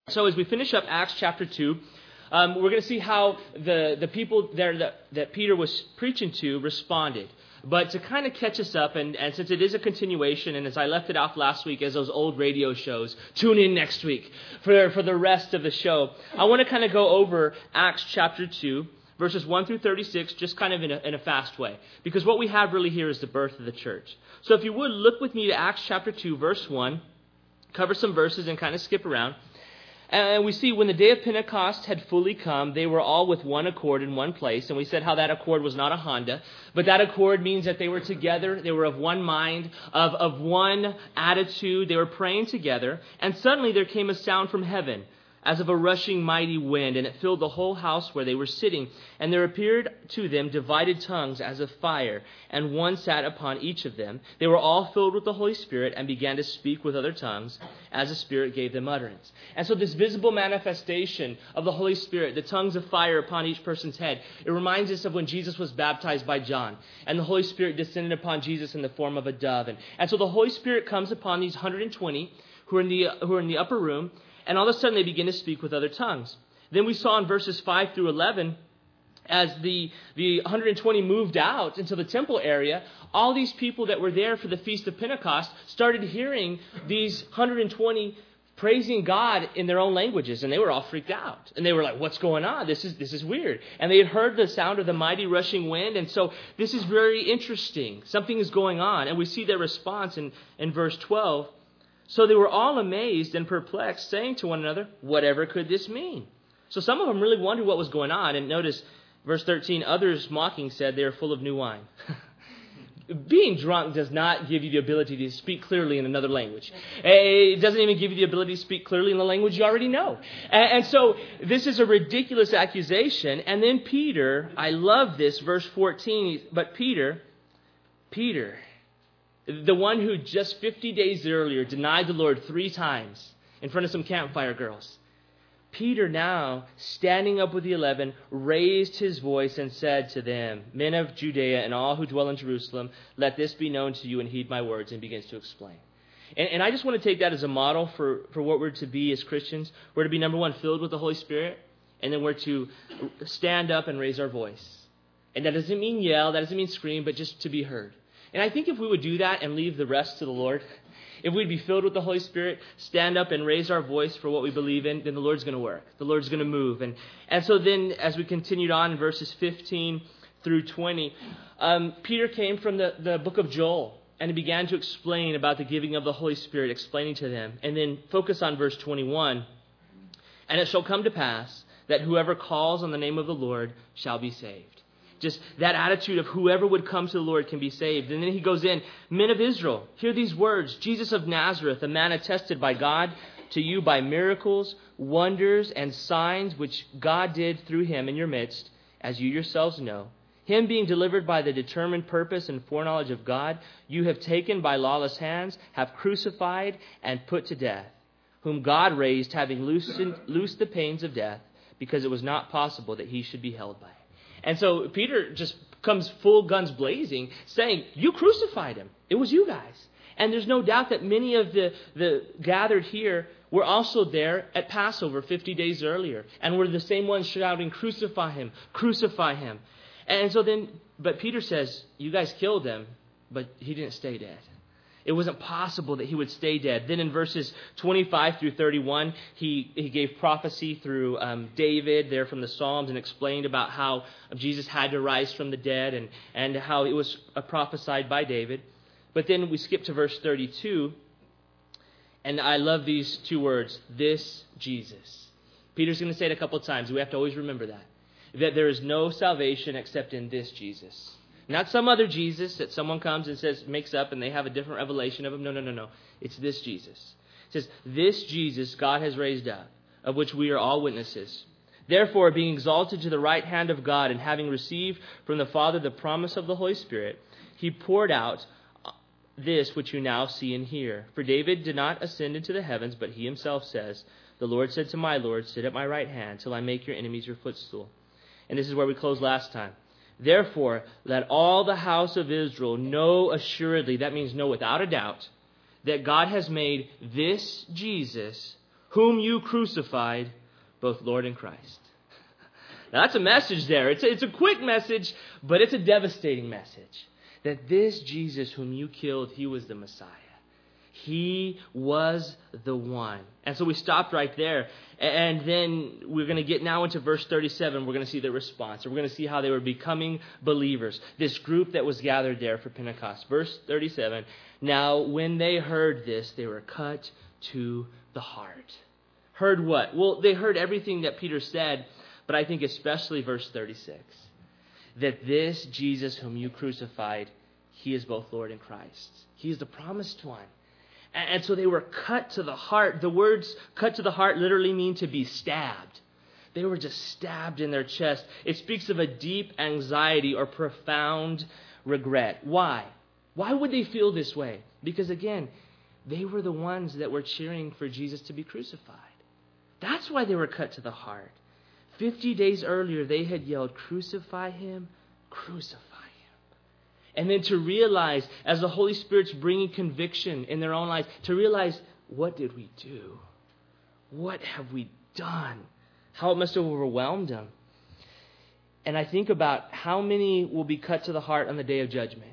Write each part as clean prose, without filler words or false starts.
So as we finish up Acts chapter 2, we're going to see how the people there that Peter was preaching to responded. But to kind of catch us up, and since it is a continuation, and as I left it off last week as those old radio shows, tune in next week for the rest of the show. I want to kind of go over Acts chapter 2, verses 1 through 36, just kind of in a fast way. Because what we have really here is the birth of the church. So if you would, look with me to Acts chapter 2, verse 1, cover some verses and kind of skip around. And we see when the day of Pentecost had fully come, they were all with one accord in one place. And we said how that accord was not a Honda, but that accord means that they were together. They were of one mind, of one attitude. They were praying together. And suddenly there came a sound from heaven, as of a rushing mighty wind, and it filled the whole house where they were sitting. And there appeared to them divided tongues as of fire, and one sat upon each of them. They were all filled with the Holy Spirit and began to speak with other tongues as the Spirit gave them utterance. And so this visible manifestation of the Holy Spirit, the tongues of fire upon each person's head, it reminds us of when Jesus was baptized by John, and the Holy Spirit descended upon Jesus in the form of a dove. And so the Holy Spirit comes upon these 120 who are in the upper room, and all of a sudden they begin to speak with other tongues. Then we saw in verses 5 through 11, as the 120 moved out into the temple area, all these people that were there for the Feast of Pentecost started hearing these 120 praising God in their own languages, and they were all freaked out. And they were like, what's going on? This is weird. And they had heard the sound of the mighty rushing wind, and so this is very interesting. Something is going on. And we see their response in verse 12. So they were all amazed and perplexed, saying to one another, whatever could this mean? So some of them really wondered what was going on. And notice verse 13, others mocking said they are full of new wine. Being drunk does not give you the ability to speak clearly in another language. It doesn't even give you the ability to speak clearly in the language you already know. And so this is a ridiculous accusation. And then Peter, I love this, verse 14, but Peter, the one who just 50 days earlier denied the Lord 3 times in front of some campfire girls. Peter now, standing up with the 11, raised his voice and said to them, men of Judea and all who dwell in Jerusalem, let this be known to you and heed my words, and begins to explain. And I just want to take that as a model for what we're to be as Christians. We're to be, number one, filled with the Holy Spirit, and then we're to stand up and raise our voice. And that doesn't mean yell, that doesn't mean scream, but just to be heard. And I think if we would do that and leave the rest to the Lord, if we'd be filled with the Holy Spirit, stand up and raise our voice for what we believe in, then the Lord's going to work. The Lord's going to move. And so then as we continued on in verses 15 through 20, Peter came from the book of Joel, and he began to explain about the giving of the Holy Spirit, explaining to them. And then focus on verse 21. And it shall come to pass that whoever calls on the name of the Lord shall be saved. Just that attitude of whoever would come to the Lord can be saved. And then he goes in, men of Israel, hear these words. Jesus of Nazareth, a man attested by God to you by miracles, wonders, and signs which God did through him in your midst, as you yourselves know. Him being delivered by the determined purpose and foreknowledge of God, you have taken by lawless hands, have crucified and put to death, whom God raised, having loosed the pains of death, because it was not possible that he should be held by it. And so Peter just comes full guns blazing, saying, you crucified him. It was you guys. And there's no doubt that many of the gathered here were also there at Passover 50 days earlier, and were the same ones shouting, crucify him, crucify him. And so then, but Peter says, you guys killed him, but he didn't stay dead. It wasn't possible that he would stay dead. Then in verses 25 through 31, he gave prophecy through David there from the Psalms, and explained about how Jesus had to rise from the dead, and how it was prophesied by David. But then we skip to verse 32, and I love these 2 words, this Jesus. Peter's going to say it a couple of times. We have to always remember that there is no salvation except in this Jesus. Not some other Jesus that someone comes and makes up, and they have a different revelation of him. No. It's this Jesus. It says, this Jesus God has raised up, of which we are all witnesses. Therefore, being exalted to the right hand of God, and having received from the Father the promise of the Holy Spirit, he poured out this which you now see and hear. For David did not ascend into the heavens, but he himself says, the Lord said to my Lord, sit at my right hand till I make your enemies your footstool. And this is where we closed last time. Therefore, let all the house of Israel know assuredly, that means know without a doubt, that God has made this Jesus, whom you crucified, both Lord and Christ. Now that's a message there. It's a quick message, but it's a devastating message. That this Jesus whom you killed, he was the Messiah. He was the one. And so we stopped right there. And then we're going to get now into verse 37. We're going to see the response. We're going to see how they were becoming believers. This group that was gathered there for Pentecost. Verse 37. Now, when they heard this, they were cut to the heart. Heard what? Well, they heard everything that Peter said, but I think especially verse 36. That this Jesus whom you crucified, he is both Lord and Christ. He is the promised one. And so they were cut to the heart. The words cut to the heart literally mean to be stabbed. They were just stabbed in their chest. It speaks of a deep anxiety or profound regret. Why? Why would they feel this way? Because again, they were the ones that were cheering for Jesus to be crucified. That's why they were cut to the heart. 50 days earlier, they had yelled, "Crucify him, crucify him." And then to realize, as the Holy Spirit's bringing conviction in their own lives, to realize, what did we do? What have we done? How it must have overwhelmed them. And I think about how many will be cut to the heart on the day of judgment.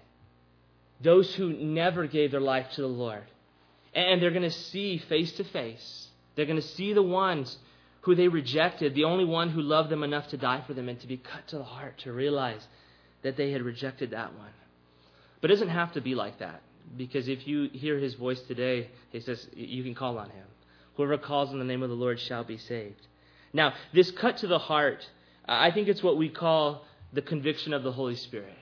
Those who never gave their life to the Lord. And they're going to see face to face. They're going to see the ones who they rejected, the only one who loved them enough to die for them, and to be cut to the heart to realize that they had rejected that one. But it doesn't have to be like that, because if you hear his voice today, he says you can call on him. Whoever calls on the name of the Lord shall be saved. Now, this cut to the heart, I think it's what we call the conviction of the Holy Spirit.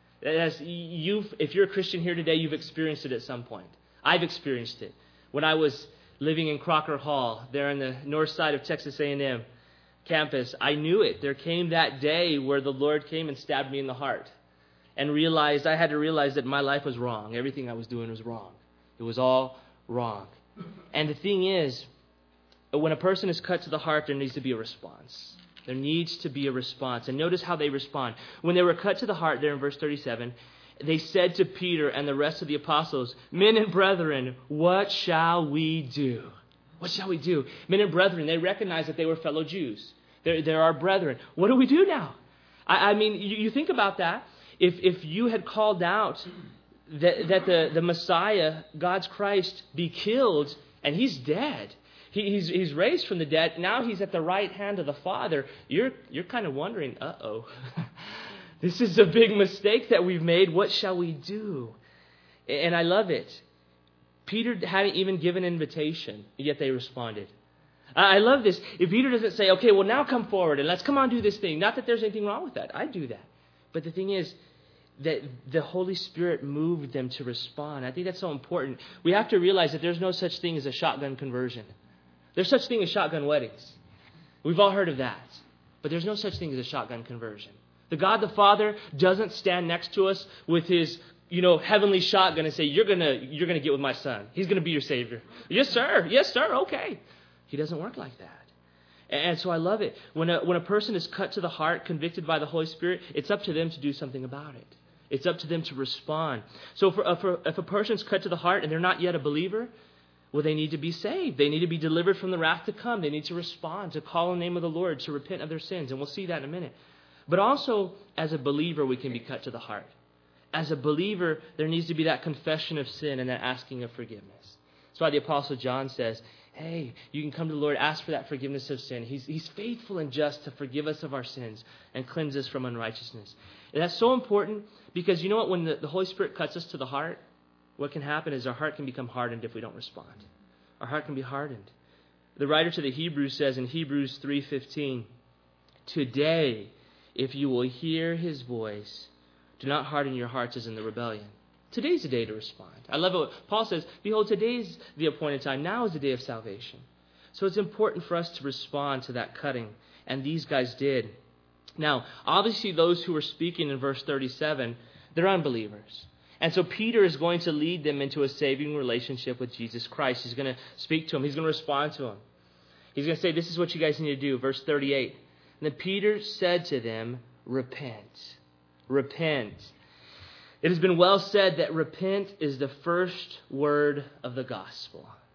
If you're a Christian here today, you've experienced it at some point. I've experienced it. When I was living in Crocker Hall, there on the north side of Texas A&M campus, I knew it. There came that day where the Lord came and stabbed me in the heart. And I had to realize that my life was wrong. Everything I was doing was wrong. It was all wrong. And the thing is, when a person is cut to the heart, there needs to be a response. There needs to be a response. And notice how they respond. When they were cut to the heart, there in verse 37, they said to Peter and the rest of the apostles, "Men and brethren, what shall we do?" What shall we do? Men and brethren, they recognized that they were fellow Jews. They're our brethren. What do we do now? I mean, you think about that. If you had called out that the Messiah, God's Christ, be killed, and he's dead, he's raised from the dead, now he's at the right hand of the Father, you're kind of wondering, uh-oh, this is a big mistake that we've made. What shall we do? And I love it. Peter hadn't even given an invitation, yet they responded. I love this. If Peter doesn't say, okay, well, now come forward and let's come on do this thing. Not that there's anything wrong with that. I do that. But the thing is that the Holy Spirit moved them to respond. I think that's so important. We have to realize that there's no such thing as a shotgun conversion. There's such thing as shotgun weddings. We've all heard of that. But there's no such thing as a shotgun conversion. The God the Father doesn't stand next to us with his heavenly shotgun and say, you're gonna get with my son. He's gonna be your Savior. Yes, sir. Yes, sir. Okay. He doesn't work like that. And so I love it. When a person is cut to the heart, convicted by the Holy Spirit, it's up to them to do something about it. It's up to them to respond. So if a person's cut to the heart and they're not yet a believer, well, they need to be saved. They need to be delivered from the wrath to come. They need to respond, to call on the name of the Lord, to repent of their sins. And we'll see that in a minute. But also, as a believer, we can be cut to the heart. As a believer, there needs to be that confession of sin and that asking of forgiveness. That's why the Apostle John says, hey, you can come to the Lord, ask for that forgiveness of sin. He's faithful and just to forgive us of our sins and cleanse us from unrighteousness. And that's so important because you know what? When the Holy Spirit cuts us to the heart, what can happen is our heart can become hardened if we don't respond. Our heart can be hardened. The writer to the Hebrews says in Hebrews 3:15, today, if you will hear his voice, do not harden your hearts as in the rebellion. Today's the day to respond. I love what Paul says, behold, today's the appointed time. Now is the day of salvation. So it's important for us to respond to that cutting. And these guys did. Now, obviously those who were speaking in verse 37, they're unbelievers. And so Peter is going to lead them into a saving relationship with Jesus Christ. He's going to speak to them. He's going to respond to them. He's going to say, this is what you guys need to do. Verse 38. And then Peter said to them, repent. Repent. It has been well said that repent is the first word of the gospel.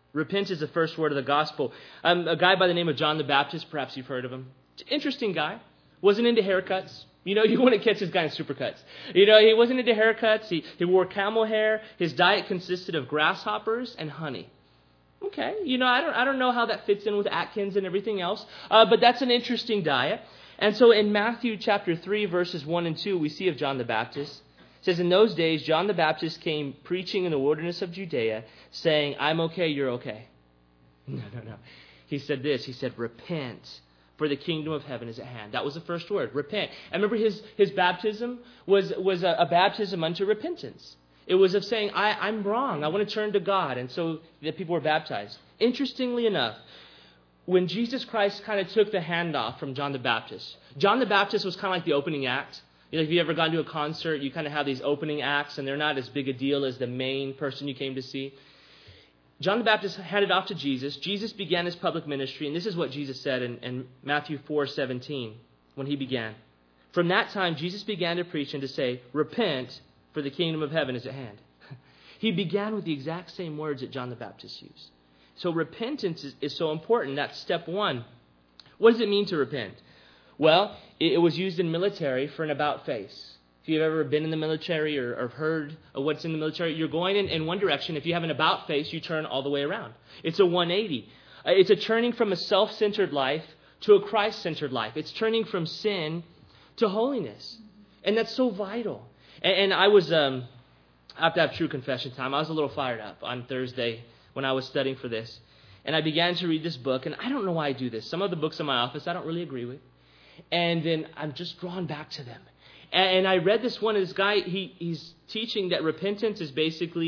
Repent is the first word of the gospel. A guy by the name of John the Baptist, perhaps you've heard of him. Interesting guy. Wasn't into haircuts. You wouldn't catch this guy in Supercuts. He wasn't into haircuts. He wore camel hair. His diet consisted of grasshoppers and honey. Okay, I don't know how that fits in with Atkins and everything else, but that's an interesting diet. And so in Matthew chapter 3, verses 1 and 2, we see of John the Baptist. It says, in those days, John the Baptist came preaching in the wilderness of Judea, saying, I'm okay, you're okay. No. He said this, he said, repent, for the kingdom of heaven is at hand. That was the first word, repent. And remember, his baptism was a baptism unto repentance. It was of saying, I'm wrong, I want to turn to God. And so the people were baptized. Interestingly enough, when Jesus Christ kind of took the handoff from John the Baptist was kind of like the opening act. If you ever gone to a concert, you kind of have these opening acts, and they're not as big a deal as the main person you came to see. John the Baptist handed off to Jesus. Jesus began his public ministry, and this is what Jesus said in Matthew 4:17 when he began. From that time, Jesus began to preach and to say, repent, for the kingdom of heaven is at hand. He began with the exact same words that John the Baptist used. So repentance is so important. That's step one. What does it mean to repent? Well, it was used in military for an about face. If you've ever been in the military or heard of what's in the military, you're going in one direction. If you have an about face, you turn all the way around. It's a 180. It's a turning from a self-centered life to a Christ-centered life. It's turning from sin to holiness. And that's so vital. And I was, I have to have true confession time. I was a little fired up on Thursday when I was studying for this. And I began to read this book, and I don't know why I do this. Some of the books in my office I don't really agree with. And then I'm just drawn back to them. And I read this one, this guy, he's teaching that repentance is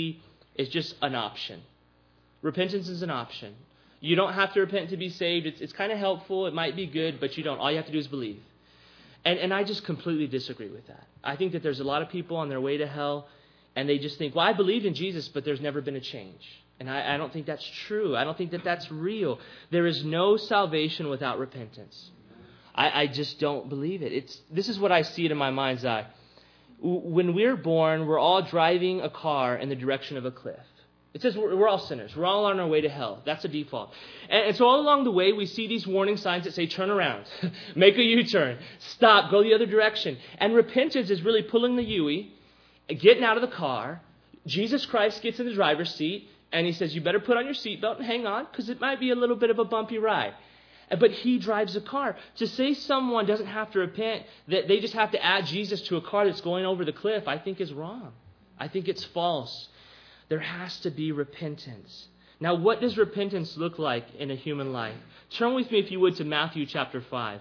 just an option. Repentance is an option. You don't have to repent to be saved. It's kind of helpful. It might be good, but you don't. All you have to do is believe. And I just completely disagree with that. I think that there's a lot of people on their way to hell, and they just think, well, I believed in Jesus, but there's never been a change. And I don't think that's true. I don't think that that's real. There is no salvation without repentance. I just don't believe it. This is what I see it in my mind's eye. When we're born, we're all driving a car in the direction of a cliff. It says we're all sinners. We're all on our way to hell. That's the default. And so all along the way, we see these warning signs that say, turn around, make a U-turn, stop, go the other direction. And repentance is really pulling the U-ey, getting out of the car. Jesus Christ gets in the driver's seat, and he says, you better put on your seatbelt and hang on, because it might be a little bit of a bumpy ride. But he drives the car. To say someone doesn't have to repent, that they just have to add Jesus to a car that's going over the cliff, I think is wrong. I think it's false. There has to be repentance. Now, what does repentance look like in a human life? Turn with me, if you would, to Matthew chapter 5.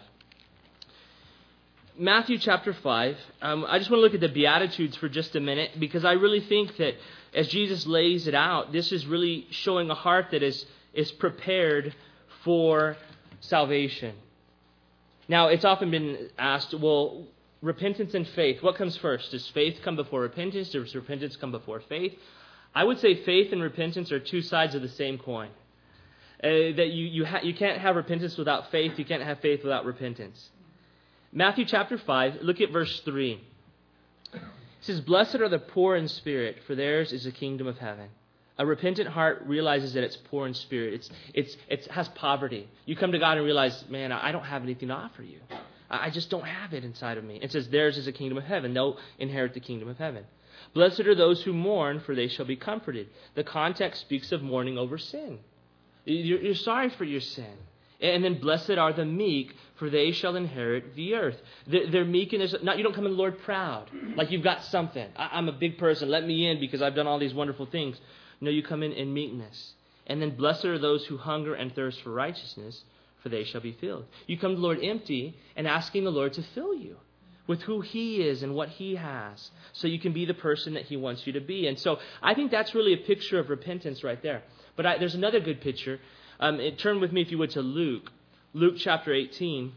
Matthew chapter 5. I just want to look at the Beatitudes for just a minute, because I really think that as Jesus lays it out, this is really showing a heart that is prepared for salvation. Now, it's often been asked, well, repentance and faith, what comes first? Does faith come before repentance? Does repentance come before faith? I would say faith and repentance are two sides of the same coin. That you can't have repentance without faith. You can't have faith without repentance. Matthew chapter 5, look at verse 3. It says, blessed are the poor in spirit, for theirs is the kingdom of heaven. A repentant heart realizes that it's poor in spirit. It has poverty. You come to God and realize, man, I don't have anything to offer you. I just don't have it inside of me. It says, theirs is the kingdom of heaven. They'll inherit the kingdom of heaven. Blessed are those who mourn, for they shall be comforted. The context speaks of mourning over sin. You're sorry for your sin. And then blessed are the meek, for they shall inherit the earth. They're meek, and you don't come to the Lord proud, like you've got something. I'm a big person. Let me in because I've done all these wonderful things. No, you come in meekness. And then blessed are those who hunger and thirst for righteousness, for they shall be filled. You come to the Lord empty and asking the Lord to fill you with who He is and what He has, so you can be the person that He wants you to be. And so I think that's really a picture of repentance right there. But there's another good picture. Turn with me, if you would, to Luke chapter 18.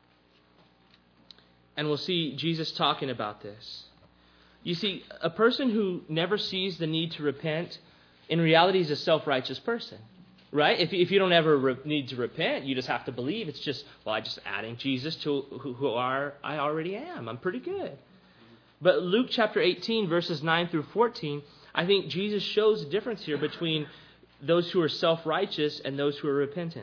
And we'll see Jesus talking about this. You see, a person who never sees the need to repent, in reality, is a self-righteous person. Right? If you don't ever need to repent, you just have to believe. It's just, well, I'm just adding Jesus to who I already am. I'm pretty good. But Luke chapter 18, verses 9 through 14, I think Jesus shows the difference here between those who are self-righteous and those who are repentant.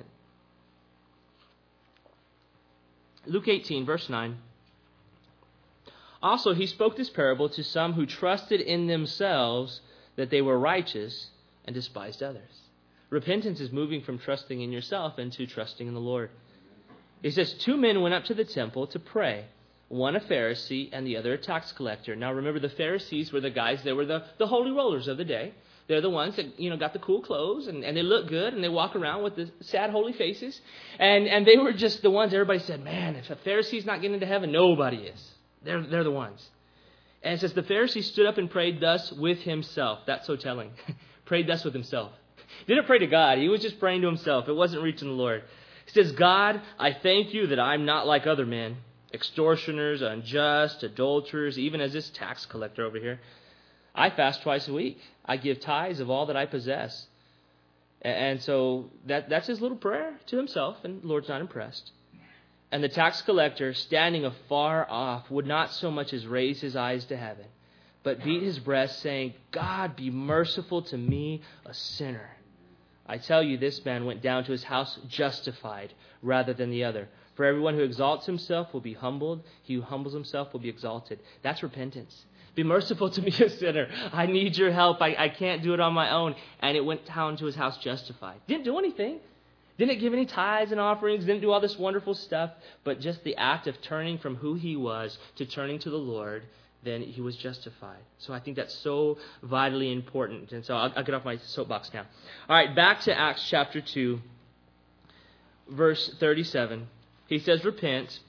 Luke 18, verse 9. Also, he spoke this parable to some who trusted in themselves that they were righteous and despised others. Repentance is moving from trusting in yourself into trusting in the Lord. He says, 2 men went up to the temple to pray, one a Pharisee and the other a tax collector. Now remember, the Pharisees were the guys, they were the holy rollers of the day. They're the ones that, got the cool clothes and they look good and they walk around with the sad, holy faces. And they were just the ones everybody said, man, if a Pharisee's not getting into heaven, nobody is. They're the ones. And it says, the Pharisee stood up and prayed thus with himself. That's so telling. Prayed thus with himself. Didn't pray to God. He was just praying to himself. It wasn't reaching the Lord. He says, God, I thank you that I'm not like other men, extortioners, unjust, adulterers, even as this tax collector over here. I fast twice a week. I give tithes of all that I possess. And so that's his little prayer to himself, and the Lord's not impressed. And the tax collector, standing afar off, would not so much as raise his eyes to heaven, but beat his breast, saying, God, be merciful to me, a sinner. I tell you, this man went down to his house justified rather than the other. For everyone who exalts himself will be humbled. He who humbles himself will be exalted. That's repentance. Be merciful to me, a sinner. I need your help. I can't do it on my own. And it went down to his house justified. Didn't do anything. Didn't give any tithes and offerings. Didn't do all this wonderful stuff. But just the act of turning from who he was to turning to the Lord, then he was justified. So I think that's so vitally important. And so I'll get off my soapbox now. All right, back to Acts chapter 2, verse 37. He says, repent,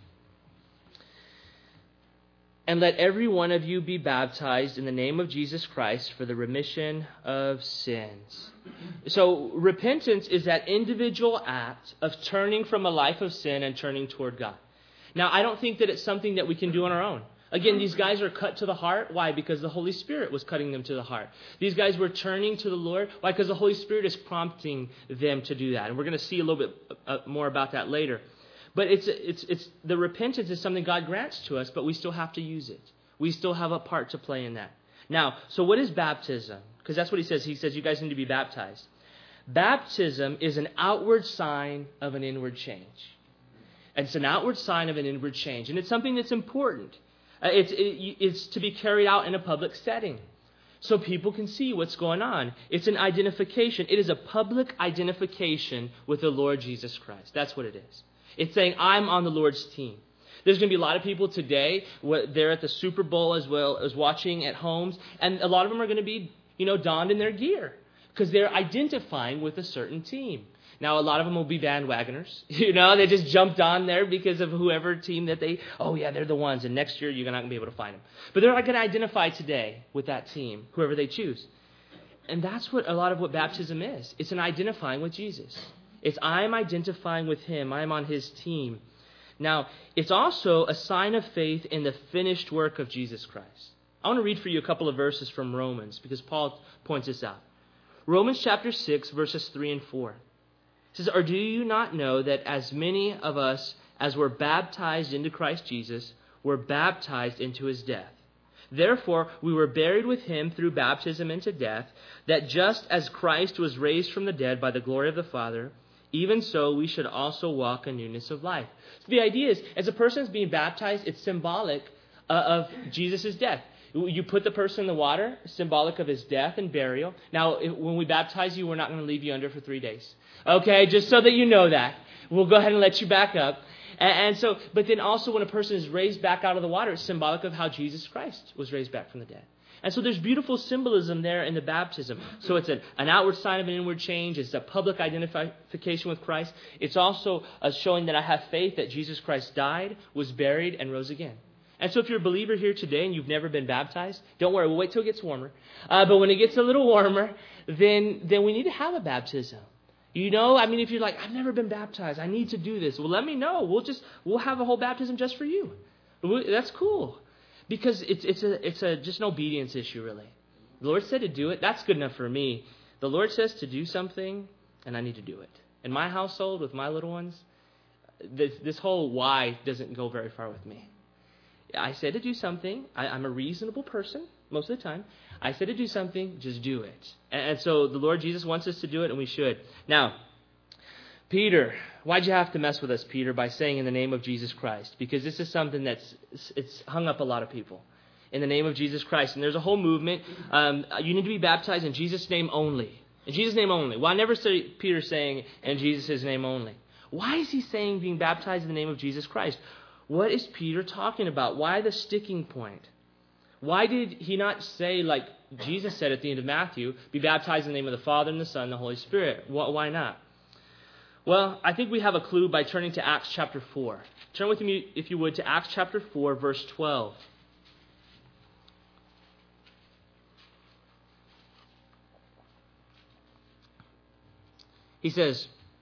and let every one of you be baptized in the name of Jesus Christ for the remission of sins. So repentance is that individual act of turning from a life of sin and turning toward God. Now, I don't think that it's something that we can do on our own. Again, these guys are cut to the heart. Why? Because the Holy Spirit was cutting them to the heart. These guys were turning to the Lord. Why? Because the Holy Spirit is prompting them to do that. And we're going to see a little bit more about that later. But it's the repentance is something God grants to us, but we still have to use it. We still have a part to play in that. Now, so what is baptism? Because that's what he says. He says you guys need to be baptized. Baptism is an outward sign of an inward change. And it's an outward sign of an inward change. And it's something that's important. It's to be carried out in a public setting so people can see what's going on. It's an identification. It is a public identification with the Lord Jesus Christ. That's what it is. It's saying, I'm on the Lord's team. There's going to be a lot of people today, they're at the Super Bowl as well as watching at homes, and a lot of them are going to be, donned in their gear because they're identifying with a certain team. Now, a lot of them will be bandwagoners. They just jumped on there because of whoever team that they're the ones, and next year you're not going to be able to find them. But they're not going to identify today with that team, whoever they choose. And that's what a lot of what baptism is. It's an identifying with Jesus. It's I'm identifying with him. I'm on his team. Now, it's also a sign of faith in the finished work of Jesus Christ. I want to read for you a couple of verses from Romans because Paul points this out. Romans chapter 6, verses 3 and 4. It says, or do you not know that as many of us as were baptized into Christ Jesus were baptized into his death? Therefore, we were buried with him through baptism into death, that just as Christ was raised from the dead by the glory of the Father, even so we should also walk in newness of life. So the idea is, as a person is being baptized, it's symbolic of Jesus' death. You put the person in the water, symbolic of his death and burial. Now, when we baptize you, we're not going to leave you under for 3 days. Okay, just so that you know that. We'll go ahead and let you back up. But then also when a person is raised back out of the water, it's symbolic of how Jesus Christ was raised back from the dead. And so there's beautiful symbolism there in the baptism. So it's an outward sign of an inward change. It's a public identification with Christ. It's also showing that I have faith that Jesus Christ died, was buried, and rose again. And so if you're a believer here today and you've never been baptized, don't worry, we'll wait till it gets warmer. But when it gets a little warmer, then we need to have a baptism. If you're like, I've never been baptized, I need to do this. Well, let me know. We'll have a whole baptism just for you. That's cool. Because it's just an obedience issue, really. The Lord said to do it. That's good enough for me. The Lord says to do something, and I need to do it. In my household, with my little ones, this whole why doesn't go very far with me. I said to do something. I'm a reasonable person. most of the time. I said to do something, just do it. And so the Lord Jesus wants us to do it, and we should. Now, Peter, why'd you have to mess with us, Peter, by saying in the name of Jesus Christ? Because this is something it's hung up a lot of people. In the name of Jesus Christ. And there's a whole movement. You need to be baptized in Jesus' name only. In Jesus' name only. Well, I never see Peter saying in Jesus' name only. Why is he saying being baptized in the name of Jesus Christ? What is Peter talking about? Why the sticking point? Why did he not say, like Jesus said at the end of Matthew, be baptized in the name of the Father and the Son and the Holy Spirit? Why not? Well, I think we have a clue by turning to Acts chapter 4. Turn with me, if you would, to Acts chapter 4, verse 12. He says,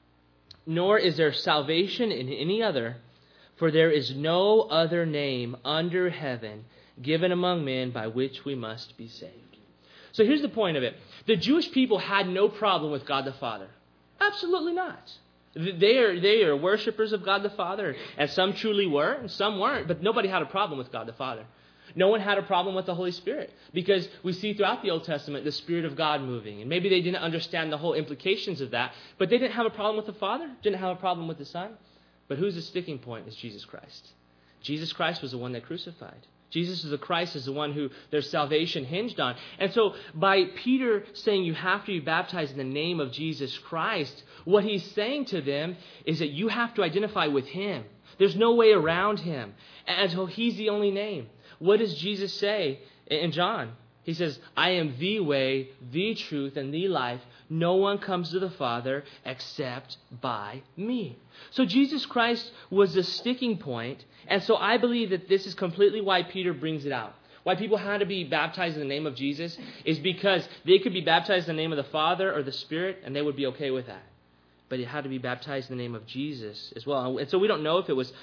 nor is there salvation in any other, for there is no other name under heaven given among men by which we must be saved. So here's the point of it. The Jewish people had no problem with God the Father. Absolutely not. They are worshipers of God the Father, and some truly were, and some weren't, but nobody had a problem with God the Father. No one had a problem with the Holy Spirit, because we see throughout the Old Testament the Spirit of God moving. And maybe they didn't understand the whole implications of that, but they didn't have a problem with the Father, didn't have a problem with the Son. But who's the sticking point is Jesus Christ. Jesus Christ was the one they crucified. Jesus is the Christ, is the one who their salvation hinged on. And so by Peter saying you have to be baptized in the name of Jesus Christ, what he's saying to them is that you have to identify with him. There's no way around him. And so he's the only name. What does Jesus say in John? He says, I am the way, the truth, and the life. No one comes to the Father except by me. So Jesus Christ was the sticking point. And so I believe that this is completely why Peter brings it out. Why people had to be baptized in the name of Jesus is because they could be baptized in the name of the Father or the Spirit, and they would be okay with that. But it had to be baptized in the name of Jesus as well. And so we don't know if it was,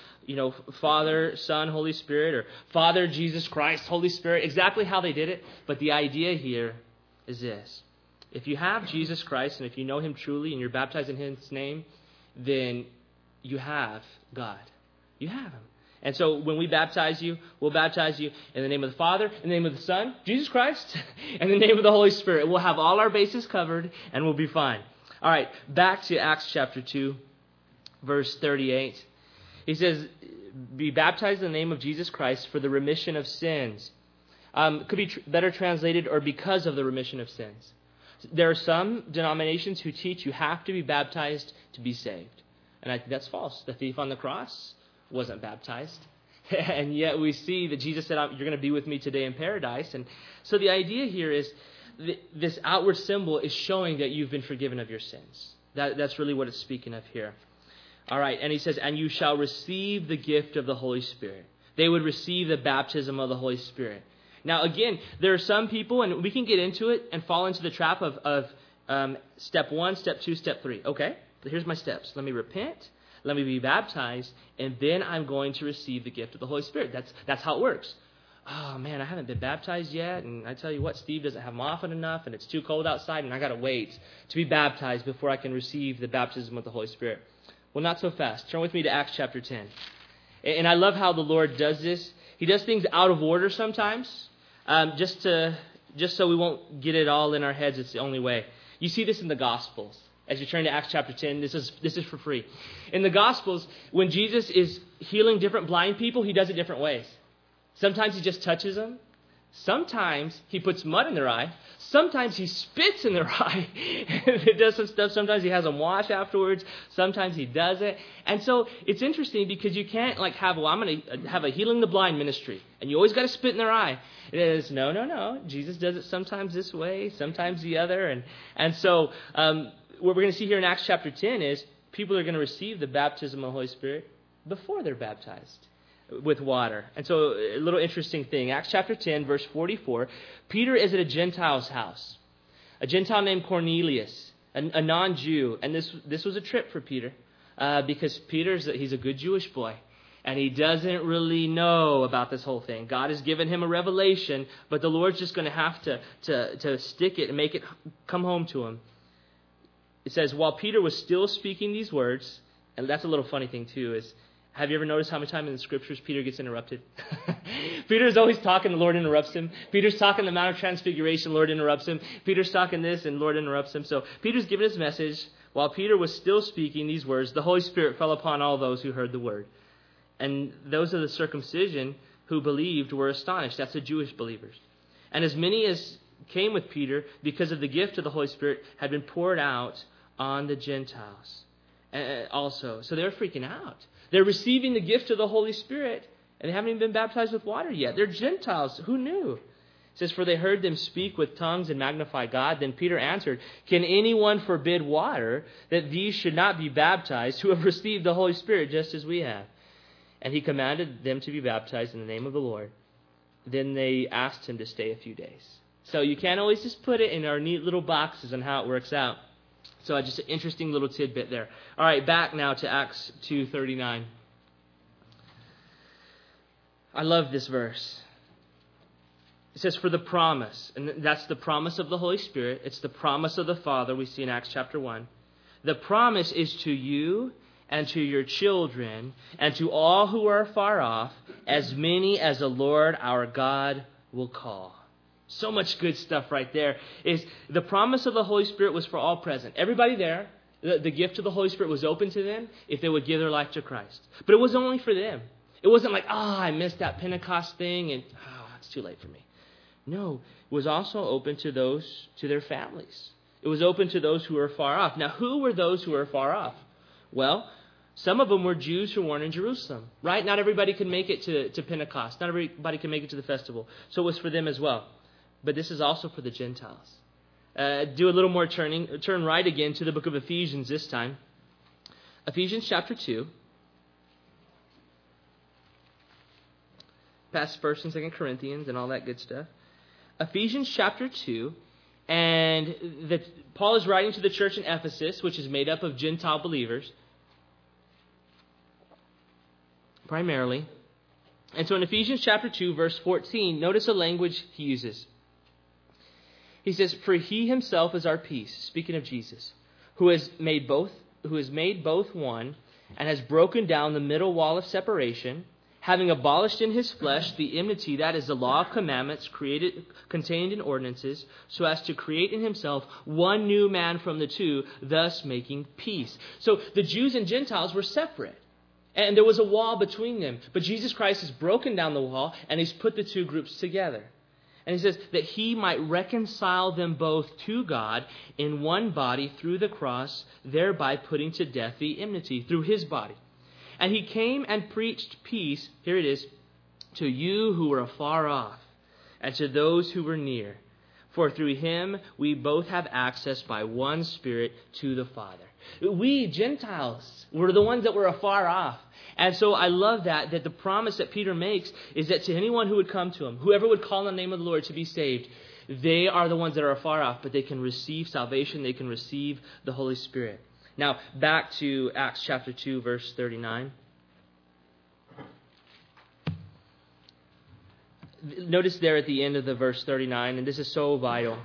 Father, Son, Holy Spirit, or Father, Jesus Christ, Holy Spirit, exactly how they did it. But the idea here is this. If you have Jesus Christ, and if you know him truly, and you're baptized in his name, then you have God. You have him. And so when we baptize you, we'll baptize you in the name of the Father, in the name of the Son, Jesus Christ, and in the name of the Holy Spirit. We'll have all our bases covered, and we'll be fine. All right, back to Acts chapter 2, verse 38. He says, be baptized in the name of Jesus Christ for the remission of sins. Could be better translated, or because of the remission of sins. There are some denominations who teach you have to be baptized to be saved. And I think that's false. The thief on the cross wasn't baptized. And yet we see that Jesus said, you're going to be with me today in paradise. And so the idea here is this outward symbol is showing that you've been forgiven of your sins. That's really what it's speaking of here. All right, and he says, and you shall receive the gift of the Holy Spirit. They would receive the baptism of the Holy Spirit. Now, again, there are some people, and we can get into it and fall into the trap of step 1, step 2, step 3. Okay, here's my steps. Let me repent. Let me be baptized, and then I'm going to receive the gift of the Holy Spirit. That's how it works. Oh, man, I haven't been baptized yet, and I tell you what, Steve doesn't have them often enough, and it's too cold outside, and I got to wait to be baptized before I can receive the baptism of the Holy Spirit. Well, not so fast. Turn with me to Acts chapter 10. And I love how the Lord does this. He does things out of order sometimes, just so we won't get it all in our heads. It's the only way. You see this in the Gospels. As you turn to Acts chapter 10, this is for free. In the Gospels, when Jesus is healing different blind people, he does it different ways. Sometimes he just touches them. Sometimes he puts mud in their eye. Sometimes he spits in their eye. He does some stuff. Sometimes he has them wash afterwards. Sometimes he does it. And so it's interesting because you can't I'm going to have a healing the blind ministry. And you always got to spit in their eye. It is, no. Jesus does it sometimes this way, sometimes the other. And so what we're going to see here in Acts chapter 10 is people are going to receive the baptism of the Holy Spirit before they're baptized with water. And so a little interesting thing. Acts chapter 10, verse 44. Peter is at a Gentile's house. A Gentile named Cornelius, a non-Jew. And this was a trip for Peter because he's a good Jewish boy. And he doesn't really know about this whole thing. God has given him a revelation, but the Lord's just going to have to stick it and make it come home to him. It says, while Peter was still speaking these words, and that's a little funny thing too, is have you ever noticed how many times in the Scriptures Peter gets interrupted? Peter's always talking, the Lord interrupts him. Peter's talking the Mount of Transfiguration, Lord interrupts him. Peter's talking this, and Lord interrupts him. So Peter's giving his message. While Peter was still speaking these words, the Holy Spirit fell upon all those who heard the word. And those of the circumcision who believed were astonished. That's the Jewish believers. And as many as came with Peter, because of the gift of the Holy Spirit, had been poured out on the Gentiles also. So they're freaking out. They're receiving the gift of the Holy Spirit, and they haven't even been baptized with water yet. They're Gentiles. Who knew? It says, for they heard them speak with tongues and magnify God. Then Peter answered, can anyone forbid water that these should not be baptized who have received the Holy Spirit just as we have? And he commanded them to be baptized in the name of the Lord. Then they asked him to stay a few days. So you can't always just put it in our neat little boxes on how it works out. So just an interesting little tidbit there. All right, back now to Acts 2:39. I love this verse. It says, for the promise, and that's the promise of the Holy Spirit. It's the promise of the Father we see in Acts chapter 1. The promise is to you and to your children and to all who are far off, as many as the Lord our God will call. So much good stuff right there. Is the promise of the Holy Spirit was for all present. Everybody there, the gift of the Holy Spirit was open to them if they would give their life to Christ. But it wasn't only for them. It wasn't like, I missed that Pentecost thing and it's too late for me. No, it was also open to those, to their families. It was open to those who were far off. Now, who were those who were far off? Well, some of them were Jews who weren't in Jerusalem, right? Not everybody could make it to Pentecost. Not everybody could make it to the festival. So it was for them as well. But this is also for the Gentiles. Do a little more turning. Turn right again to the book of Ephesians this time. Ephesians chapter 2. Past 1st and 2nd Corinthians and all that good stuff. Ephesians chapter 2. And Paul is writing to the church in Ephesus, which is made up of Gentile believers, primarily. And so in Ephesians chapter 2, verse 14, notice the language he uses. He says, for he himself is our peace, speaking of Jesus, who has made both one, and has broken down the middle wall of separation, having abolished in his flesh the enmity, that is the law of commandments contained in ordinances, so as to create in himself one new man from the two, thus making peace. So the Jews and Gentiles were separate, and there was a wall between them. But Jesus Christ has broken down the wall, and he's put the two groups together. And he says that he might reconcile them both to God in one body through the cross, thereby putting to death the enmity through his body. And he came and preached peace, here it is, to you who were afar off, and to those who were near. For through him we both have access by one Spirit to the Father. We, Gentiles, were the ones that were afar off. And so I love that the promise that Peter makes is that to anyone who would come to him, whoever would call on the name of the Lord to be saved, they are the ones that are afar off, but they can receive salvation, they can receive the Holy Spirit. Now, back to Acts chapter 2, verse 39. Notice there at the end of the verse 39, and this is so vital.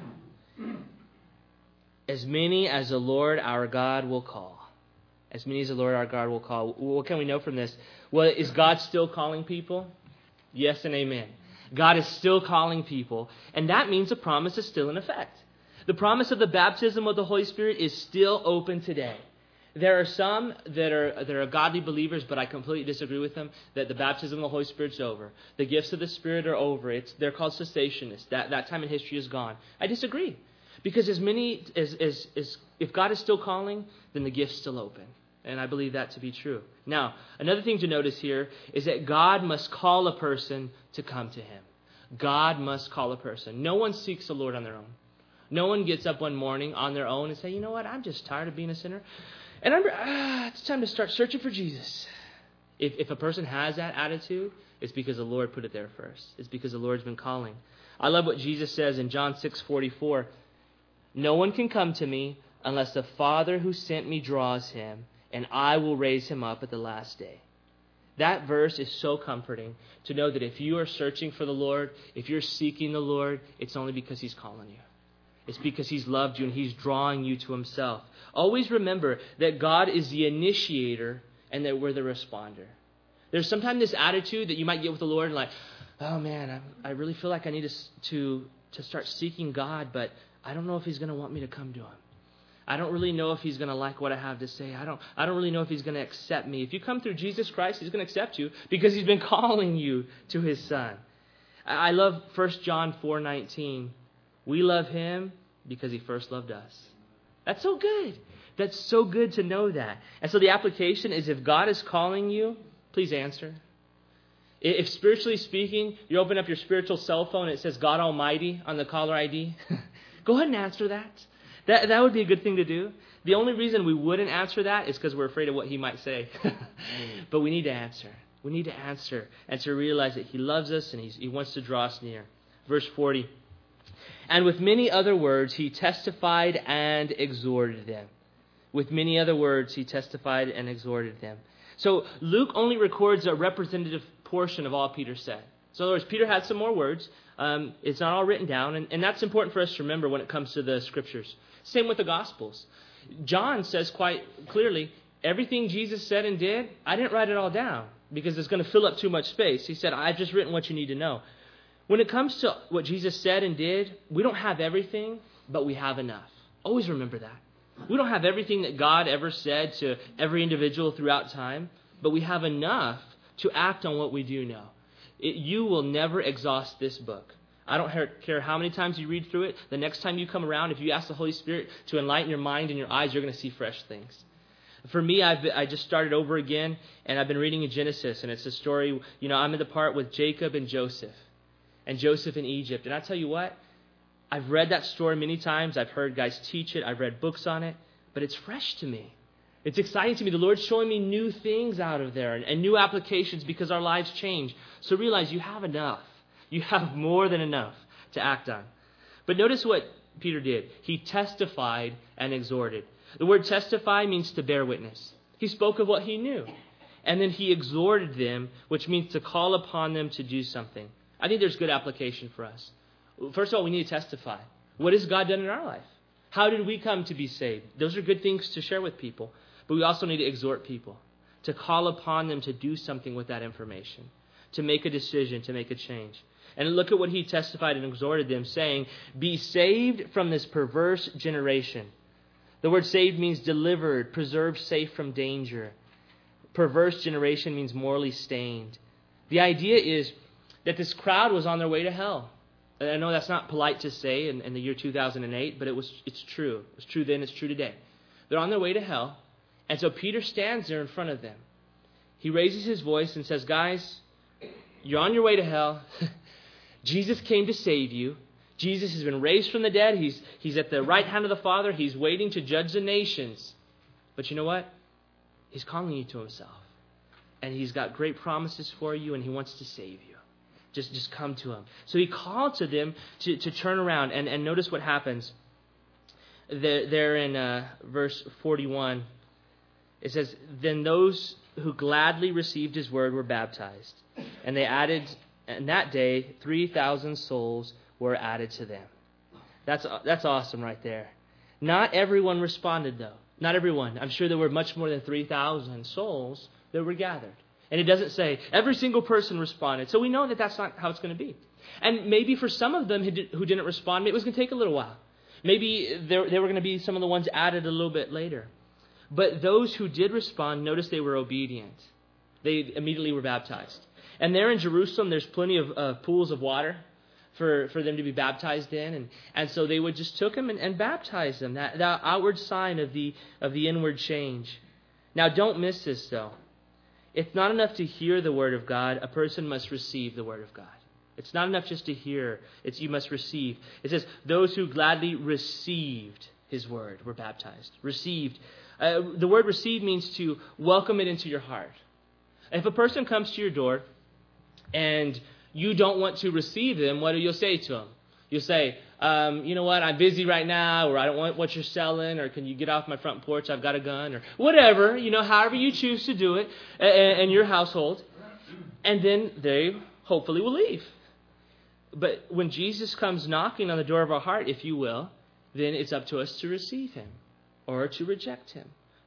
As many as the Lord our God will call. As many as the Lord our God will call. What can we know from this? Well, is God still calling people? Yes and amen. God is still calling people, and that means the promise is still in effect. The promise of the baptism of the Holy Spirit is still open today. There are some that are godly believers, but I completely disagree with them, that the baptism of the Holy Spirit's over. The gifts of the Spirit are over. They're called cessationists. That time in history is gone. I disagree. Because as many as if God is still calling, then the gift's still open. And I believe that to be true. Now, another thing to notice here is that God must call a person to come to him. God must call a person. No one seeks the Lord on their own. No one gets up one morning on their own and say, you know what, I'm just tired of being a sinner. And it's time to start searching for Jesus. If a person has that attitude, it's because the Lord put it there first. It's because the Lord's been calling. I love what Jesus says in John 6:44. No one can come to me unless the Father who sent me draws him, and I will raise him up at the last day. That verse is so comforting to know that if you are searching for the Lord, if you're seeking the Lord, it's only because he's calling you. It's because he's loved you and he's drawing you to himself. Always remember that God is the initiator and that we're the responder. There's sometimes this attitude that you might get with the Lord, like, oh man, I really feel like I need to start seeking God, but I don't know if He's going to want me to come to Him. I don't really know if He's going to like what I have to say. I don't really know if He's going to accept me. If you come through Jesus Christ, He's going to accept you because He's been calling you to His Son. I love 1 John 4:19. We love Him because He first loved us. That's so good. That's so good to know that. And so the application is, if God is calling you, please answer. If spiritually speaking, you open up your spiritual cell phone and it says God Almighty on the caller ID, go ahead and answer that. That would be a good thing to do. The only reason we wouldn't answer that is because we're afraid of what He might say. But we need to answer. We need to answer and to realize that He loves us and He wants to draw us near. Verse 40. And with many other words, He testified and exhorted them. With many other words, He testified and exhorted them. So Luke only records a representative portion of all Peter said. So in other words, Peter had some more words. It's not all written down. And that's important for us to remember when it comes to the Scriptures. Same with the Gospels. John says quite clearly, everything Jesus said and did, I didn't write it all down because it's going to fill up too much space. He said, I've just written what you need to know. When it comes to what Jesus said and did, we don't have everything, but we have enough. Always remember that. We don't have everything that God ever said to every individual throughout time, but we have enough to act on what we do know. You will never exhaust this book. I don't care how many times you read through it. The next time you come around, if you ask the Holy Spirit to enlighten your mind and your eyes, you're going to see fresh things. For me, I just started over again, and I've been reading in Genesis, and it's a story, I'm in the part with Jacob and Joseph in Egypt. And I tell you what, I've read that story many times. I've heard guys teach it. I've read books on it. But it's fresh to me. It's exciting to me. The Lord's showing me new things out of there and new applications because our lives change. So realize you have enough. You have more than enough to act on. But notice what Peter did. He testified and exhorted. The word testify means to bear witness. He spoke of what he knew. And then he exhorted them, which means to call upon them to do something. I think there's good application for us. First of all, we need to testify. What has God done in our life? How did we come to be saved? Those are good things to share with people. But we also need to exhort people, to call upon them to do something with that information, to make a decision, to make a change. And look at what he testified and exhorted them, saying, be saved from this perverse generation. The word saved means delivered, preserved safe from danger. Perverse generation means morally stained. The idea is that this crowd was on their way to hell. I know that's not polite to say in the year 2008, but it's true. It's true then, it's true today. They're on their way to hell, and so Peter stands there in front of them. He raises his voice and says, guys, you're on your way to hell. Jesus came to save you. Jesus has been raised from the dead. He's at the right hand of the Father. He's waiting to judge the nations. But you know what? He's calling you to himself. And he's got great promises for you, and he wants to save you. Just come to him. So he called to them to turn around. And notice what happens. There in verse 41, it says, then those who gladly received his word were baptized. And they added, and that day, 3,000 souls were added to them. That's awesome right there. Not everyone responded, though. Not everyone. I'm sure there were much more than 3,000 souls that were gathered. And it doesn't say every single person responded. So we know that that's not how it's going to be. And maybe for some of them who didn't respond, maybe it was going to take a little while. Maybe they were going to be some of the ones added a little bit later. But those who did respond, notice they were obedient. They immediately were baptized. And there in Jerusalem, there's plenty of pools of water for them to be baptized in. And so they would just took them and baptize them. That outward sign of the inward change. Now don't miss this though. It's not enough to hear the word of God. A person must receive the word of God. It's not enough just to hear. You must receive. It says, those who gladly received his word were baptized. Received. The word receive means to welcome it into your heart. If a person comes to your door and you don't want to receive them, what do you say to them? You'll say, you know what, I'm busy right now, or I don't want what you're selling, or can you get off my front porch, I've got a gun, or whatever, however you choose to do it in your household. And then they hopefully will leave. But when Jesus comes knocking on the door of our heart, if you will, then it's up to us to receive him or to reject him.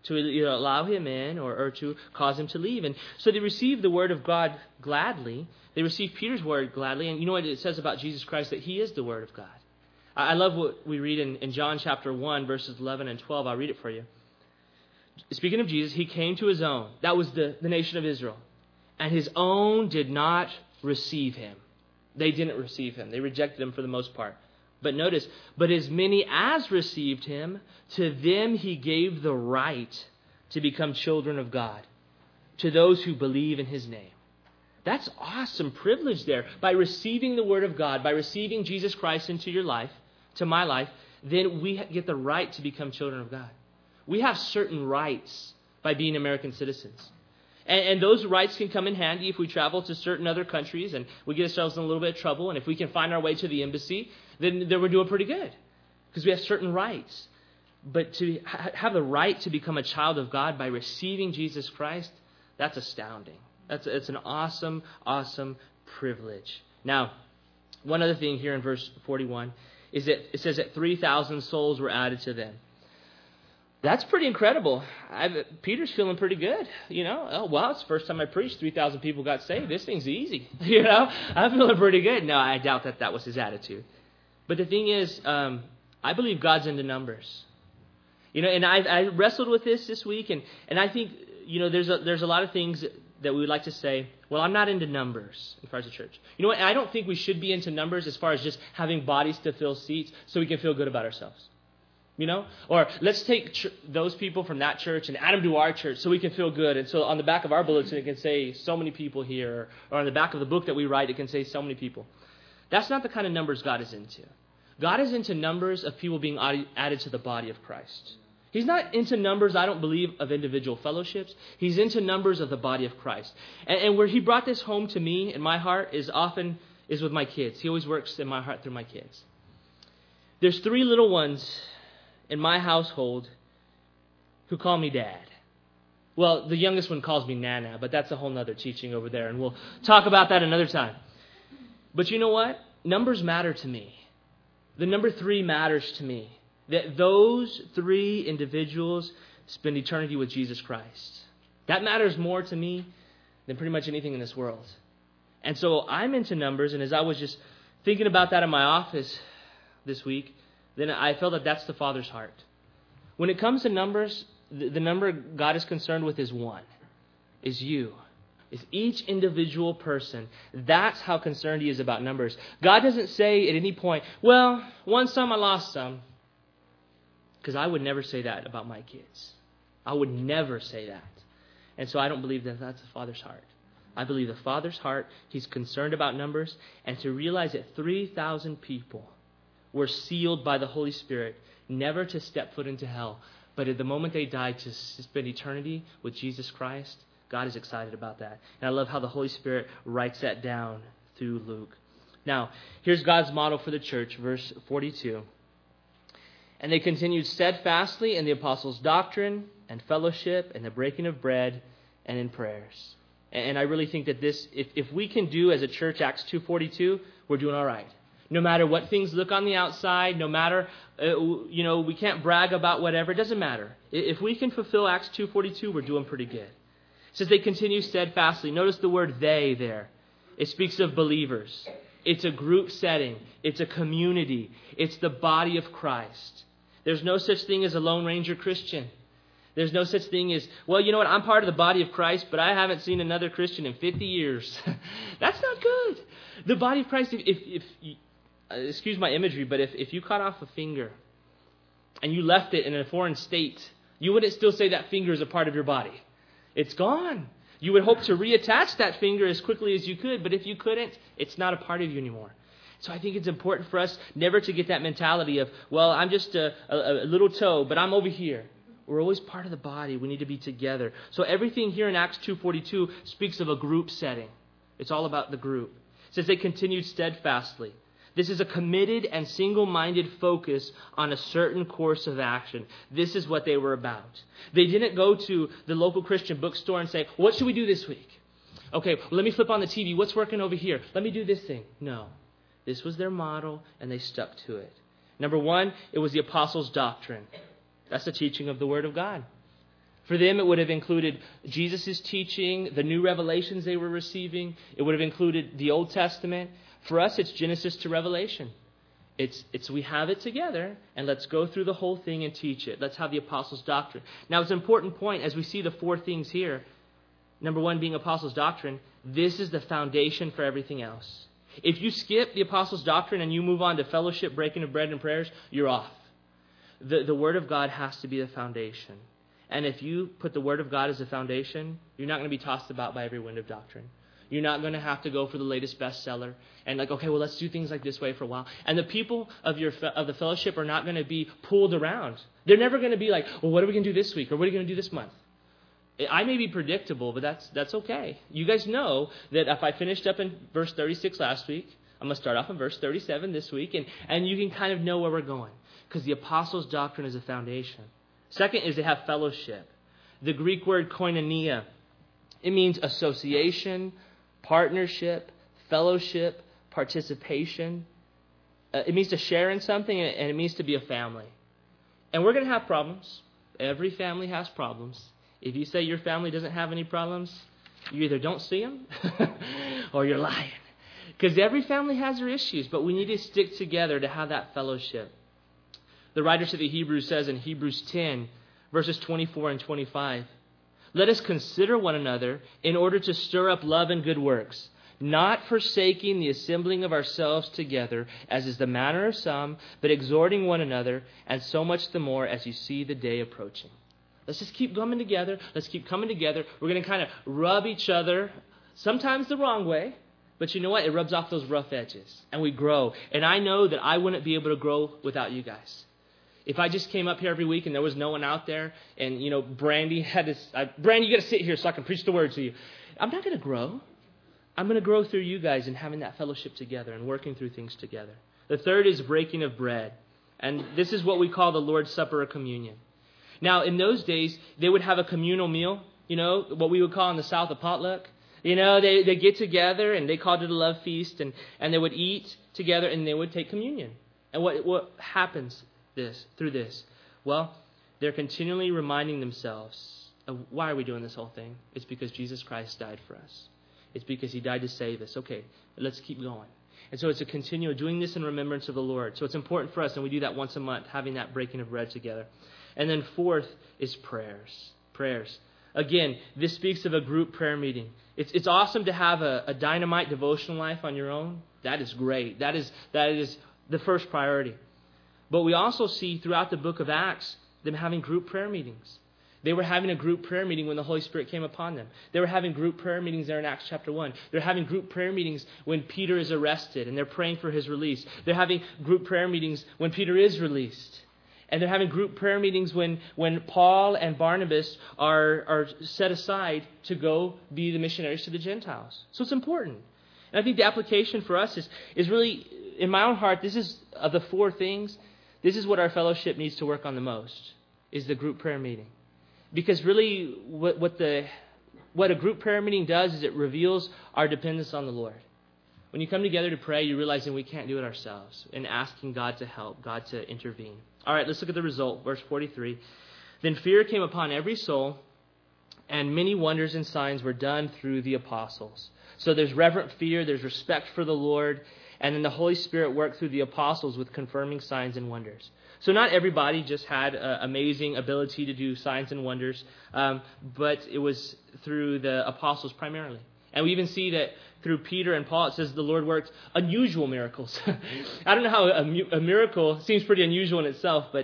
to either allow him in or to cause him to leave. And so they received the word of God gladly. They received Peter's word gladly. And you know what it says about Jesus Christ? That he is the word of God. I love what we read in John chapter 1, verses 11 and 12. I'll read it for you. Speaking of Jesus, he came to his own. That was the nation of Israel. And his own did not receive him. They didn't receive him. They rejected him for the most part. But notice, but as many as received him, to them he gave the right to become children of God, to those who believe in his name. That's awesome privilege there. By receiving the word of God, by receiving Jesus Christ into your life, to my life, then we get the right to become children of God. We have certain rights by being American citizens. And those rights can come in handy if we travel to certain other countries and we get ourselves in a little bit of trouble. And if we can find our way to the embassy, then we're doing pretty good because we have certain rights. But to have the right to become a child of God by receiving Jesus Christ, that's astounding. It's an awesome, awesome privilege. Now, one other thing here in verse 41 is that it says that 3,000 souls were added to them. That's pretty incredible. Peter's feeling pretty good. Oh, wow, it's the first time I preached. 3,000 people got saved. This thing's easy. I'm feeling pretty good. No, I doubt that was his attitude. But the thing is, I believe God's into numbers. And I wrestled with this week, and I think, there's a lot of things that we would like to say, well, I'm not into numbers as far as the church. You know what? I don't think we should be into numbers as far as just having bodies to fill seats so we can feel good about ourselves. Or let's take those people from that church and add them to our church so we can feel good. And so on the back of our bulletin, it can say so many people here. Or on the back of the book that we write, it can say so many people. That's not the kind of numbers God is into. God is into numbers of people being added to the body of Christ. He's not into numbers, I don't believe, of individual fellowships. He's into numbers of the body of Christ. And where he brought this home to me in my heart is with my kids. He always works in my heart through my kids. There's 3 little ones in my household who call me Dad. Well, the youngest one calls me Nana, but that's a whole nother teaching over there, and we'll talk about that another time. But you know what? Numbers matter to me. The number 3 matters to me. That those 3 individuals spend eternity with Jesus Christ. That matters more to me than pretty much anything in this world. And so I'm into numbers, and as I was just thinking about that in my office this week, then I felt that that's the Father's heart. When it comes to numbers, the number God is concerned with is 1, is you, is each individual person. That's how concerned he is about numbers. God doesn't say at any point, well, won some, I lost some. Because I would never say that about my kids. I would never say that. And so I don't believe that that's the Father's heart. I believe the Father's heart, he's concerned about numbers, and to realize that 3,000 people were sealed by the Holy Spirit, never to step foot into hell, but at the moment they died to spend eternity with Jesus Christ. God is excited about that. And I love how the Holy Spirit writes that down through Luke. Now, here's God's model for the church, verse 42. And they continued steadfastly in the apostles' doctrine and fellowship and the breaking of bread and in prayers. And I really think that this, if we can do as a church Acts 2:42, we're doing all right. No matter what things look on the outside, no matter, we can't brag about whatever. It doesn't matter. If we can fulfill Acts 2:42, we're doing pretty good. It says they continue steadfastly. Notice the word they there. It speaks of believers. It's a group setting. It's a community. It's the body of Christ. There's no such thing as a Lone Ranger Christian. There's no such thing as, well, you know what, I'm part of the body of Christ, but I haven't seen another Christian in 50 years. That's not good. The body of Christ, if excuse my imagery, but if you cut off a finger and you left it in a foreign state, you wouldn't still say that finger is a part of your body. It's gone. You would hope to reattach that finger as quickly as you could, but if you couldn't, it's not a part of you anymore. So I think it's important for us never to get that mentality of, well, I'm just a little toe, but I'm over here. We're always part of the body. We need to be together. So everything here in Acts 2:42 speaks of a group setting. It's all about the group. It says they continued steadfastly. This is a committed and single-minded focus on a certain course of action. This is what they were about. They didn't go to the local Christian bookstore and say, what should we do this week? Okay, well, let me flip on the TV. What's working over here? Let me do this thing. No. This was their model, and they stuck to it. Number 1, it was the apostles' doctrine. That's the teaching of the Word of God. For them, it would have included Jesus' teaching, the new revelations they were receiving. It would have included the Old Testament. For us, it's Genesis to Revelation. It's we have it together, and let's go through the whole thing and teach it. Let's have the apostles' doctrine. Now, it's an important point as we see the four things here. Number one being apostles' doctrine. This is the foundation for everything else. If you skip the apostles' doctrine and you move on to fellowship, breaking of bread, and prayers, you're off. The Word of God has to be the foundation. And if you put the Word of God as the foundation, you're not going to be tossed about by every wind of doctrine. You're not going to have to go for the latest bestseller and okay, well, let's do things like this way for a while. And the people of the fellowship are not going to be pulled around. They're never going to be like, well, what are we going to do this week? Or what are we going to do this month? I may be predictable, but that's okay. You guys know that if I finished up in verse 36 last week, I'm going to start off in verse 37 this week, and you can kind of know where we're going because the apostles' doctrine is a foundation. Second is they have fellowship. The Greek word koinonia, it means association, partnership, fellowship, participation. It means to share in something, and it means to be a family. And we're going to have problems. Every family has problems. If you say your family doesn't have any problems, you either don't see them or you're lying. Because every family has their issues, but we need to stick together to have that fellowship. The writer to the Hebrews says in Hebrews 10, verses 24 and 25, let us consider one another in order to stir up love and good works, not forsaking the assembling of ourselves together, as is the manner of some, but exhorting one another, and so much the more as you see the day approaching. Let's just keep coming together. Let's keep coming together. We're going to kind of rub each other, sometimes the wrong way, but you know what? It rubs off those rough edges, and we grow. And I know that I wouldn't be able to grow without you guys. If I just came up here every week and there was no one out there, and, Brandy had this, Brandy, you got to sit here so I can preach the word to you. I'm not going to grow. I'm going to grow through you guys and having that fellowship together and working through things together. The third is breaking of bread. And this is what we call the Lord's Supper or communion. Now, in those days, they would have a communal meal, what we would call in the South a potluck. They get together and they called it a love feast, and they would eat together and they would take communion. And what happens through this? Well, they're continually reminding themselves of why are we doing this whole thing? It's because Jesus Christ died for us. It's because he died to save us. Okay, let's keep going. And so it's a continual doing this in remembrance of the Lord. So it's important for us, and we do that once a month, having that breaking of bread together. And then fourth is prayers. Prayers. Again, this speaks of a group prayer meeting. It's awesome to have a dynamite devotional life on your own. That is great. That is the first priority. But we also see throughout the book of Acts them having group prayer meetings. They were having a group prayer meeting when the Holy Spirit came upon them. They were having group prayer meetings there in Acts chapter 1. They're having group prayer meetings when Peter is arrested and they're praying for his release. They're having group prayer meetings when Peter is released. And they're having group prayer meetings when Paul and Barnabas are set aside to go be the missionaries to the Gentiles. So it's important. And I think the application for us is really, in my own heart, this is, of the four things, this is what our fellowship needs to work on the most, is the group prayer meeting. Because really what a group prayer meeting does is it reveals our dependence on the Lord. When you come together to pray, you're realizing we can't do it ourselves and asking God to help, God to intervene. All right, let's look at the result. Verse 43. Then fear came upon every soul, and many wonders and signs were done through the apostles. So there's reverent fear, there's respect for the Lord, and then the Holy Spirit worked through the apostles with confirming signs and wonders. So not everybody just had amazing ability to do signs and wonders, but it was through the apostles primarily. And we even see that through Peter and Paul, it says the Lord worked unusual miracles. I don't know how a miracle seems pretty unusual in itself, but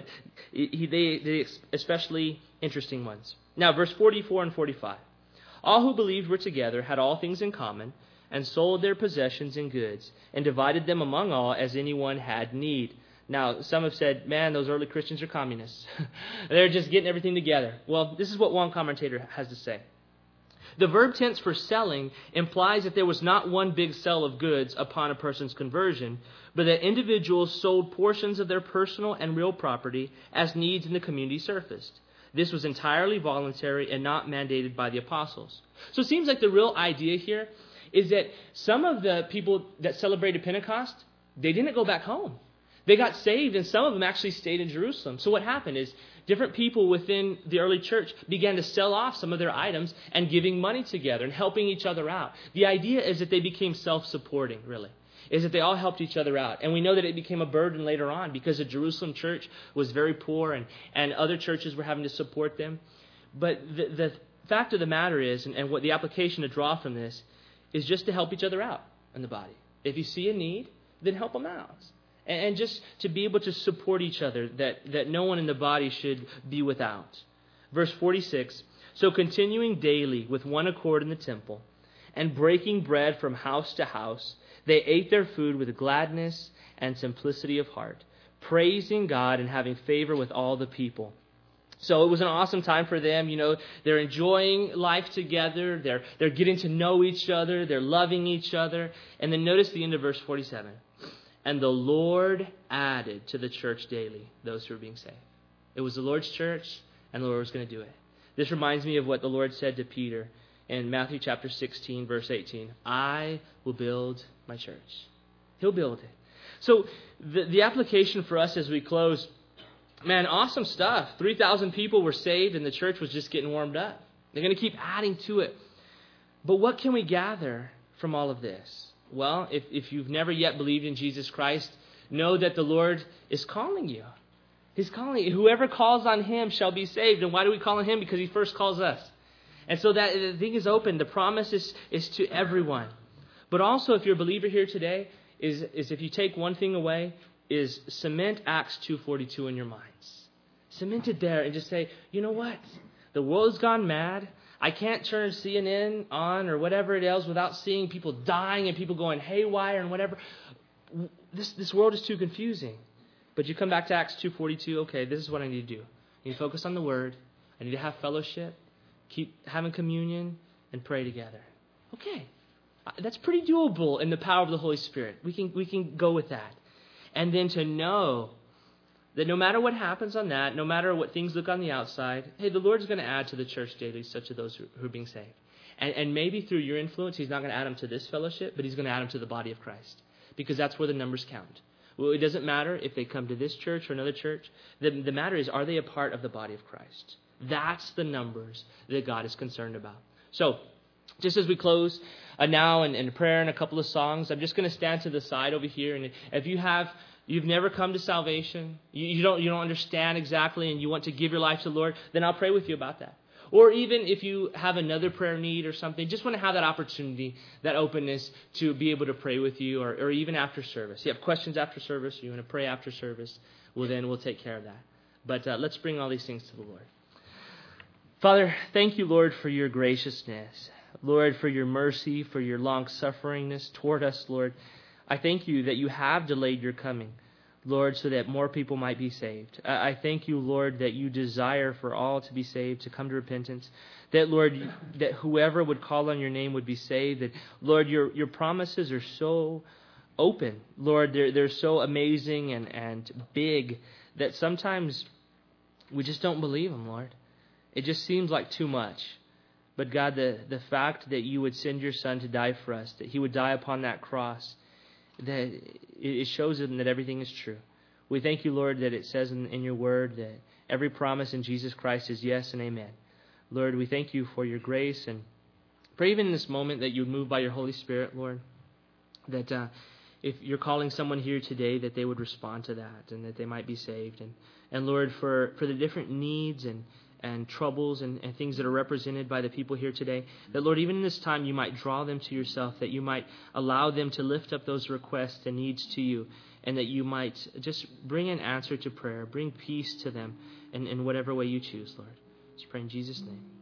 they especially interesting ones. Now, verse 44 and 45. All who believed were together, had all things in common, and sold their possessions and goods, and divided them among all as anyone had need. Now, some have said, man, those early Christians are communists. They're just getting everything together. Well, this is what one commentator has to say. The verb tense for selling implies that there was not one big sale of goods upon a person's conversion, but that individuals sold portions of their personal and real property as needs in the community surfaced. This was entirely voluntary and not mandated by the apostles. So it seems like the real idea here is that some of the people that celebrated Pentecost, they didn't go back home. They got saved, and some of them actually stayed in Jerusalem. So what happened is different people within the early church began to sell off some of their items and giving money together and helping each other out. The idea is that they became self-supporting, really, is that they all helped each other out. And we know that it became a burden later on because the Jerusalem church was very poor and other churches were having to support them. But the fact of the matter is, and what the application to draw from this, is just to help each other out in the body. If you see a need, then help them out. And just to be able to support each other, that no one in the body should be without. Verse 46, so continuing daily with one accord in the temple, and breaking bread from house to house, they ate their food with gladness and simplicity of heart, praising God and having favor with all the people. So it was an awesome time for them. They're enjoying life together. They're getting to know each other. They're loving each other. And then notice the end of verse 47. And the Lord added to the church daily those who were being saved. It was the Lord's church, and the Lord was going to do it. This reminds me of what the Lord said to Peter in Matthew chapter 16, verse 18. I will build my church. He'll build it. So the application for us as we close, man, awesome stuff. 3,000 people were saved, and the church was just getting warmed up. They're going to keep adding to it. But what can we gather from all of this? Well, if you've never yet believed in Jesus Christ, know that the Lord is calling you. He's calling you. Whoever calls on Him shall be saved. And why do we call on Him? Because He first calls us. And so that the thing is open. The promise is to everyone. But also, if you're a believer here today, is if you take one thing away, is cement Acts 2:42 in your minds. Cement it there and just say, you know what? The world's gone mad. I can't turn CNN on or whatever it is without seeing people dying and people going haywire and whatever. This world is too confusing. But you come back to Acts 2:42, okay, this is what I need to do. I need to focus on the Word. I need to have fellowship, keep having communion, and pray together. Okay, that's pretty doable in the power of the Holy Spirit. We can go with that. And then to know that no matter what happens on that, no matter what things look on the outside, hey, the Lord's going to add to the church daily such of those who are being saved. And maybe through your influence, He's not going to add them to this fellowship, but He's going to add them to the body of Christ. Because that's where the numbers count. Well, it doesn't matter if they come to this church or another church. The matter is, are they a part of the body of Christ? That's the numbers that God is concerned about. So, just as we close now in prayer and a couple of songs, I'm just going to stand to the side over here. And if you've never come to salvation, you don't understand exactly, and you want to give your life to the Lord, then I'll pray with you about that. Or even if you have another prayer need or something, just want to have that opportunity, that openness to be able to pray with you, or even after service. You have questions after service, you want to pray after service, well, then we'll take care of that. But let's bring all these things to the Lord. Father, thank you, Lord, for your graciousness. Lord, for your mercy, for your long-sufferingness toward us, Lord. I thank you that you have delayed your coming, Lord, so that more people might be saved. I thank you, Lord, that you desire for all to be saved, to come to repentance. That, Lord, that whoever would call on your name would be saved. That, Lord, your promises are so open. Lord, they're so amazing and big that sometimes we just don't believe them, Lord. It just seems like too much. But God, the fact that you would send your Son to die for us, that He would die upon that cross, that it shows them that everything is true. We thank you, Lord, that it says in your word that every promise in Jesus Christ is yes and amen. Lord, we thank you for your grace, and pray even in this moment that you would move by your Holy Spirit, Lord, that if you're calling someone here today, that they would respond to that and that they might be saved. And Lord, for the different needs and troubles and things that are represented by the people here today, that, Lord, even in this time, you might draw them to yourself, that you might allow them to lift up those requests and needs to you, and that you might just bring an answer to prayer, bring peace to them in whatever way you choose, Lord. Just pray in Jesus' name.